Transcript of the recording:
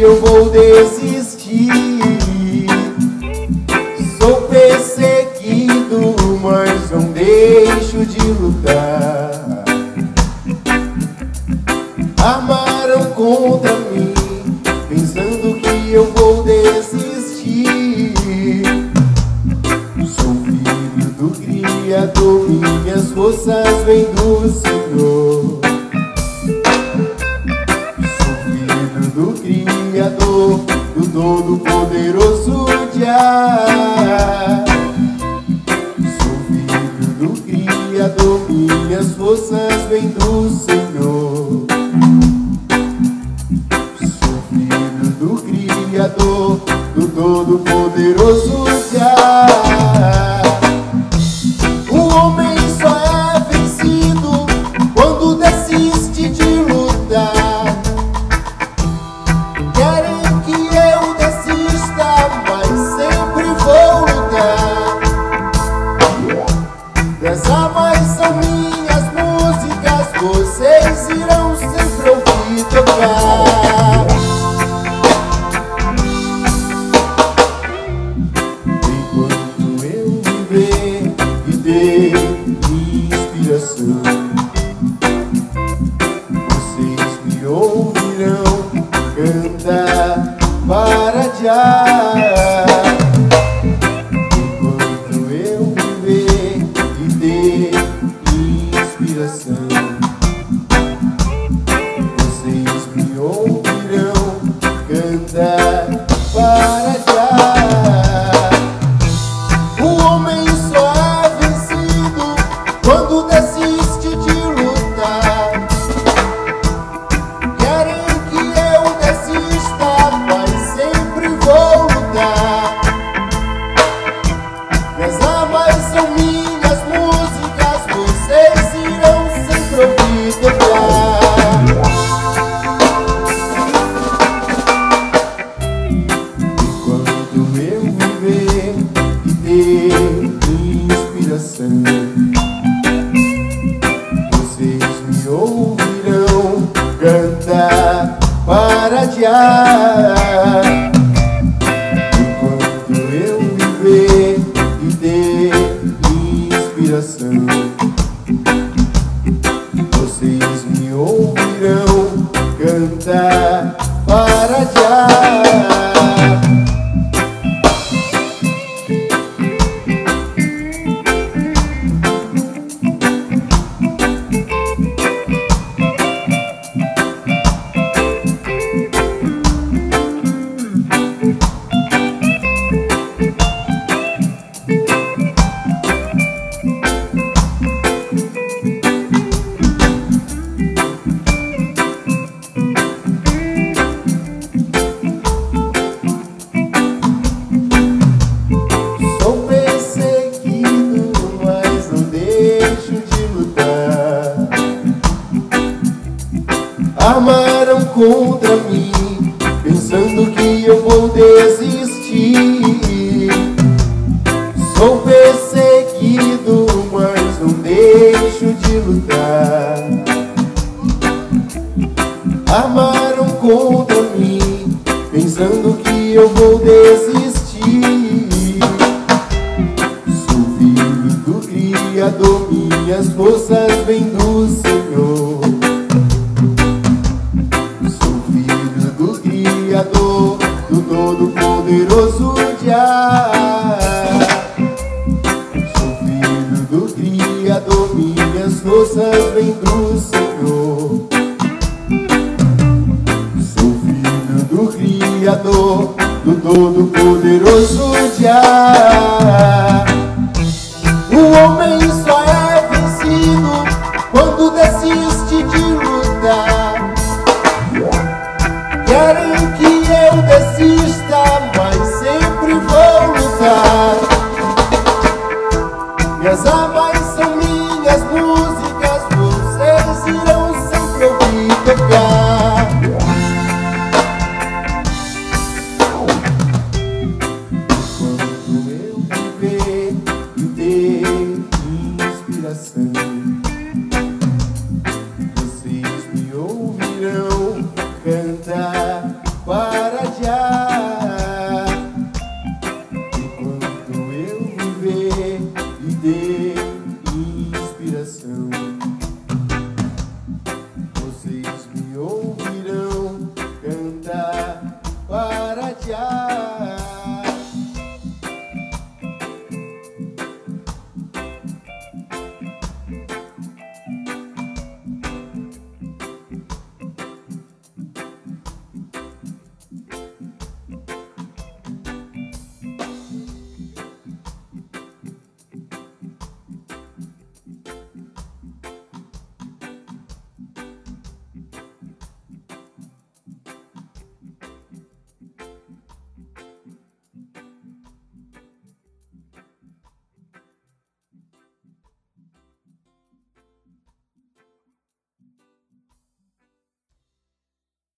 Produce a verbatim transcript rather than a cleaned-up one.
eu vou desistir. Sou perseguido, mas não deixo de lutar. Armaram contra mim, pensando que eu vou desistir. Sou filho do Criador, minhas forças vêm do Senhor. Sou filho do Criador, do Todo-Poderoso Jah. Sou filho do Criador, minhas forças vêm do Senhor. Sou filho do Criador, do Todo-Poderoso Jah. O homem só é vencido quando desiste de lutar. Querem que eu desista, mas sempre vou lutar. Dessa vez são minhas músicas, vocês irão sempre ouvir tocar. Enquanto eu viver e ter inspiração, vocês me ouvirão cantar para Jah. Enquanto eu viver e ter inspiração, vocês me ouvirão cantar para Jah. O homem só é vencido quando desiste de lutar. Querem que eu desista, mas sempre vou lutar. Minhas armas são minhas músicas, vocês irão sempre ouvir tocar. Enquanto eu viver e ter inspiração, vocês me ouvirão cantar para Jah. Enquanto eu viver e ter inspiração, vocês me ouvirão cantar para Jah. Sou perseguido, mas não deixo de lutar. Armaram contra mim, pensando que eu vou desistir. Sou perseguido, mas não deixo de lutar. Armaram contra mim, pensando que eu vou desistir. Sou filho do Criador, minhas forças vêm do Senhor. Sou filho do Criador, do Todo-Poderoso Jah. Sou filho do Criador, minhas forças vêm do Senhor. Sou filho do Criador, do Todo-Poderoso Jah. O homem só é vencido quando desiste de lutar. Querem que eu desista,